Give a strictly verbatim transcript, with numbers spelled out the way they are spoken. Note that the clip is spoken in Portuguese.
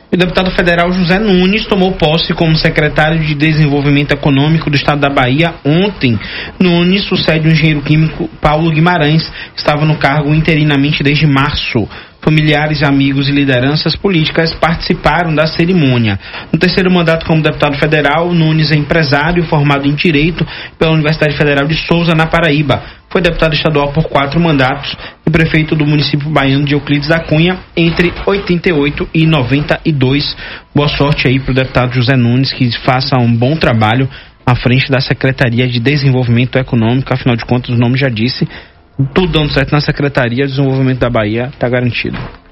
O deputado federal José Nunes tomou posse como secretário de Desenvolvimento Econômico do Estado da Bahia ontem. Nunes sucede o engenheiro químico Paulo Guimarães, que estava no cargo interinamente desde março. Familiares, amigos e lideranças políticas participaram da cerimônia. No terceiro mandato como deputado federal, Nunes é empresário formado em Direito pela Universidade Federal de Souza, na Paraíba. Foi deputado estadual por quatro mandatos e prefeito do município baiano de Euclides da Cunha entre oitenta e oito e noventa e dois. Boa sorte aí para o deputado José Nunes, que faça um bom trabalho à frente da Secretaria de Desenvolvimento Econômico. Afinal de contas, o nome já disse, tudo dando certo na Secretaria de Desenvolvimento da Bahia está garantido.